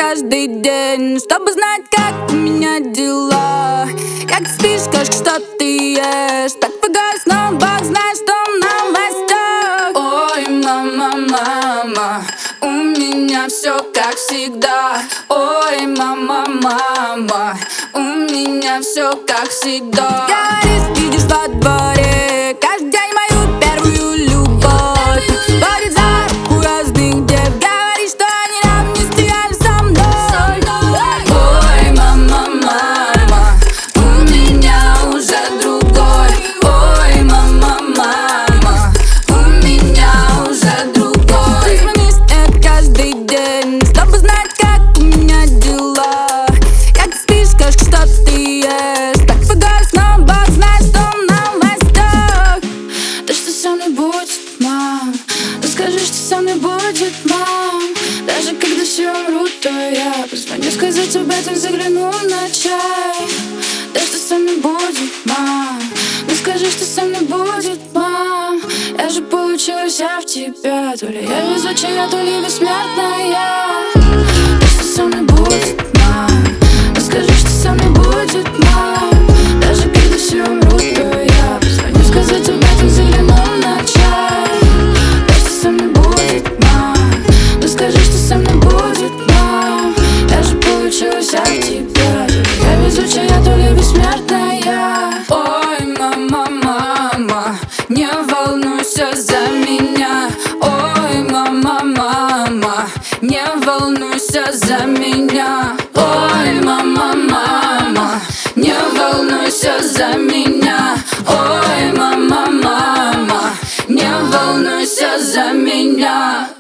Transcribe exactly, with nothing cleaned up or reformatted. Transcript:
каждый день, чтобы знать, как у меня дела. Как спишь, скажешь, что ты ешь. Так пугаюсь, но Бог знает, что в новостях. Ой, мама, мама, у меня все как всегда. Ой, мама, мама, у меня все как всегда. Говоришь, видишь во дворе каждый день мою первую любовь. Водит за руку разных дев, говорит, что они нам не стояли со мной. Ой, мама, мама, у меня уже другой. Ой, мама, мама, у меня уже другой. Ты звонишь мне каждый день, чтобы знать, как у меня дела. Как спишь, скажешь, что ты ешь. Так пугаюсь, но Бог знает, что в новостях. Да что со мной будет, мам? Расскажи, что со мной будет, мам? Даже когда все умрут, то я позвоню сказать об этом, загляну на чай. Да что со мной будет, мам? Расскажи, что со мной будет, мам? Я же получилась вся в тебя. То ли я везучая, то ли бессмертная. Да что со мной будет, мам? Расскажи, что со мной будет, мам? Даже когда все умрут, то я позвоню сказать об этом, загляну на чай. Да что со мной будет, мам? Расскажи, что со мной будет, мам? Я же получилась вся в тебя. То ли я везучая, то ли бессмертная. Ой, мама, мама, не волнуйся за меня. Ой, мама, мама, не волнуйся за меня. Ой, мама, мама, не волнуйся за меня. Ой, мама, мама, не волнуйся за меня.